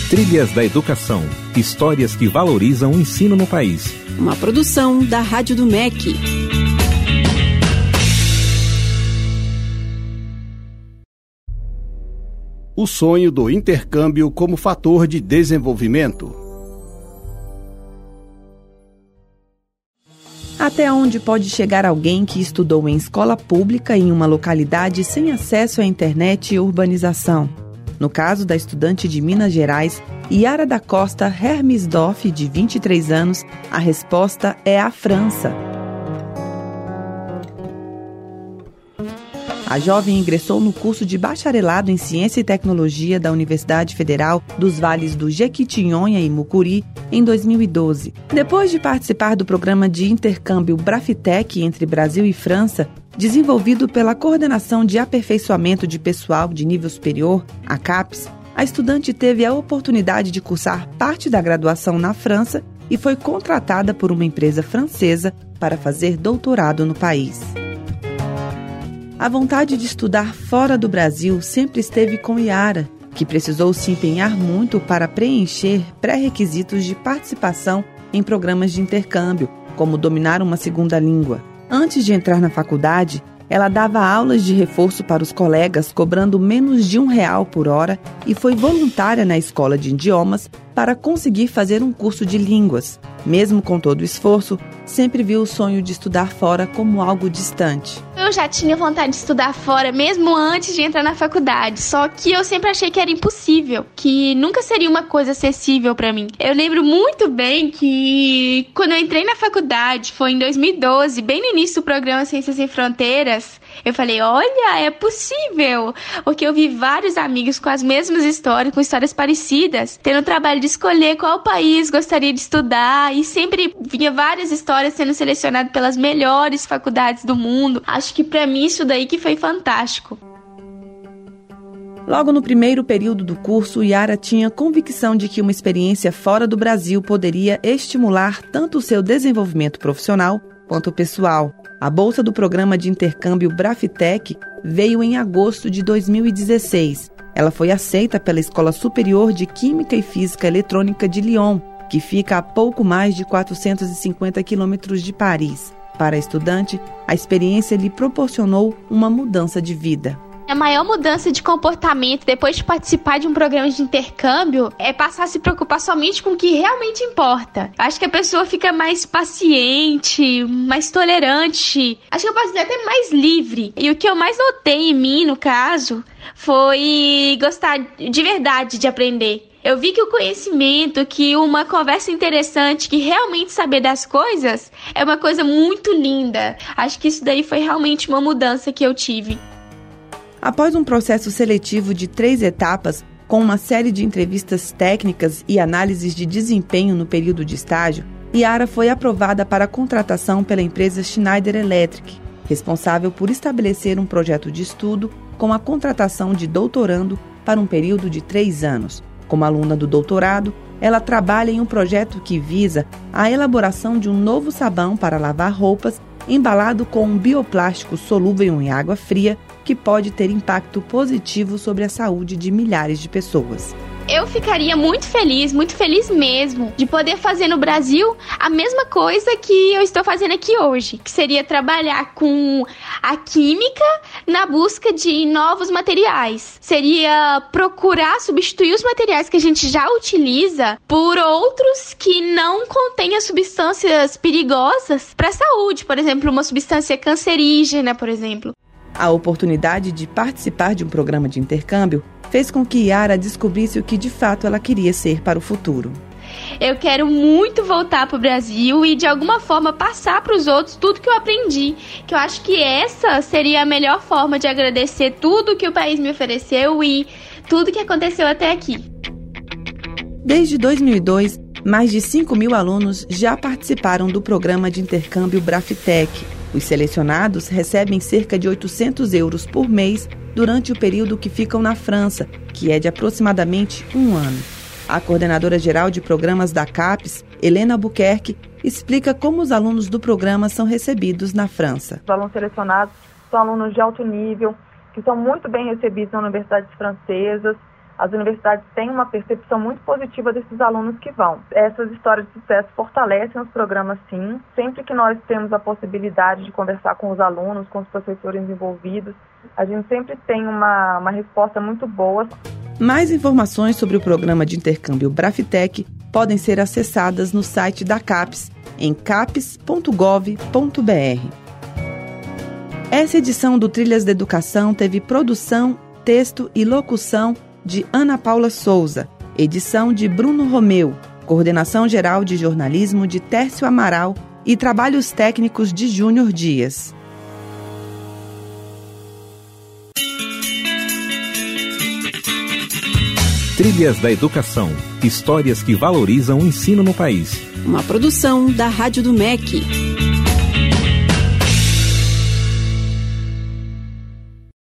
Trilhas da Educação. Histórias que valorizam o ensino no país. Uma produção da Rádio do MEC. O sonho do intercâmbio como fator de desenvolvimento. Até onde pode chegar alguém que estudou em escola pública em uma localidade sem acesso à internet e urbanização? No caso da estudante de Minas Gerais, Yara da Costa Hermesdorf, de 23 anos, a resposta é a França. A jovem ingressou no curso de bacharelado em Ciência e Tecnologia da Universidade Federal dos Vales do Jequitinhonha e Mucuri em 2012. Depois de participar do programa de intercâmbio Brafitec entre Brasil e França, desenvolvido pela Coordenação de Aperfeiçoamento de Pessoal de Nível Superior, a CAPES, a estudante teve a oportunidade de cursar parte da graduação na França e foi contratada por uma empresa francesa para fazer doutorado no país. A vontade de estudar fora do Brasil sempre esteve com Yara, que precisou se empenhar muito para preencher pré-requisitos de participação em programas de intercâmbio, como dominar uma segunda língua. Antes de entrar na faculdade, ela dava aulas de reforço para os colegas, cobrando menos de R$1 por hora, e foi voluntária na escola de idiomas para conseguir fazer um curso de línguas. Mesmo com todo o esforço, sempre viu o sonho de estudar fora como algo distante. Eu já tinha vontade de estudar fora, mesmo antes de entrar na faculdade, só que eu sempre achei que era impossível, que nunca seria uma coisa acessível pra mim. Eu lembro muito bem que quando eu entrei na faculdade, foi em 2012, bem no início do programa Ciências Sem Fronteiras, eu falei, olha, é possível, porque eu vi vários amigos com as mesmas histórias, com histórias parecidas, tendo o trabalho de escolher qual país gostaria de estudar, e sempre vinha várias histórias sendo selecionadas pelas melhores faculdades do mundo. Acho que pra mim isso daí que foi fantástico. Logo no primeiro período do curso, Yara tinha convicção de que uma experiência fora do Brasil poderia estimular tanto o seu desenvolvimento profissional quanto o pessoal. A bolsa do programa de intercâmbio Brafitec veio em agosto de 2016. Ela foi aceita pela Escola Superior de Química e Física Eletrônica de Lyon, que fica a pouco mais de 450 quilômetros de Paris. Para a estudante, a experiência lhe proporcionou uma mudança de vida. A maior mudança de comportamento depois de participar de um programa de intercâmbio é passar a se preocupar somente com o que realmente importa. Acho que a pessoa fica mais paciente, mais tolerante. Acho que eu posso dizer até mais livre. E o que eu mais notei em mim, no caso, foi gostar de verdade de aprender. Eu vi que o conhecimento, que uma conversa interessante, que realmente saber das coisas é uma coisa muito linda. Acho que isso daí foi realmente uma mudança que eu tive. Após um processo seletivo de 3 etapas, com uma série de entrevistas técnicas e análises de desempenho no período de estágio, Yara foi aprovada para a contratação pela empresa Schneider Electric, responsável por estabelecer um projeto de estudo com a contratação de doutorando para um período de 3 anos. Como aluna do doutorado, ela trabalha em um projeto que visa a elaboração de um novo sabão para lavar roupas embalado com um bioplástico solúvel em água fria que pode ter impacto positivo sobre a saúde de milhares de pessoas. Eu ficaria muito feliz mesmo, de poder fazer no Brasil a mesma coisa que eu estou fazendo aqui hoje, que seria trabalhar com a química na busca de novos materiais. Seria procurar substituir os materiais que a gente já utiliza por outros que não contenham substâncias perigosas para a saúde, por exemplo, uma substância cancerígena, por exemplo. A oportunidade de participar de um programa de intercâmbio fez com que Yara descobrisse o que de fato ela queria ser para o futuro. Eu quero muito voltar para o Brasil e de alguma forma passar para os outros tudo que eu aprendi, que eu acho que essa seria a melhor forma de agradecer tudo que o país me ofereceu e tudo que aconteceu até aqui. Desde 2002, mais de 5.000 alunos já participaram do programa de intercâmbio Brafitec. Os selecionados recebem cerca de 800 euros por mês durante o período que ficam na França, que é de aproximadamente 1 ano. A coordenadora-geral de programas da CAPES, Helena Albuquerque, explica como os alunos do programa são recebidos na França. Os alunos selecionados são alunos de alto nível, que são muito bem recebidos nas universidades francesas, as universidades têm uma percepção muito positiva desses alunos que vão. Essas histórias de sucesso fortalecem os programas, sim. Sempre que nós temos a possibilidade de conversar com os alunos, com os professores envolvidos, a gente sempre tem uma resposta muito boa. Mais informações sobre o programa de intercâmbio Brafitec podem ser acessadas no site da CAPES, em capes.gov.br. Essa edição do Trilhas da Educação teve produção, texto e locução de Ana Paula Souza, edição de Bruno Romeu, coordenação geral de jornalismo de Tércio Amaral e trabalhos técnicos de Júnior Dias. Trilhas da Educação. Histórias que valorizam o ensino no país. Uma produção da Rádio do MEC.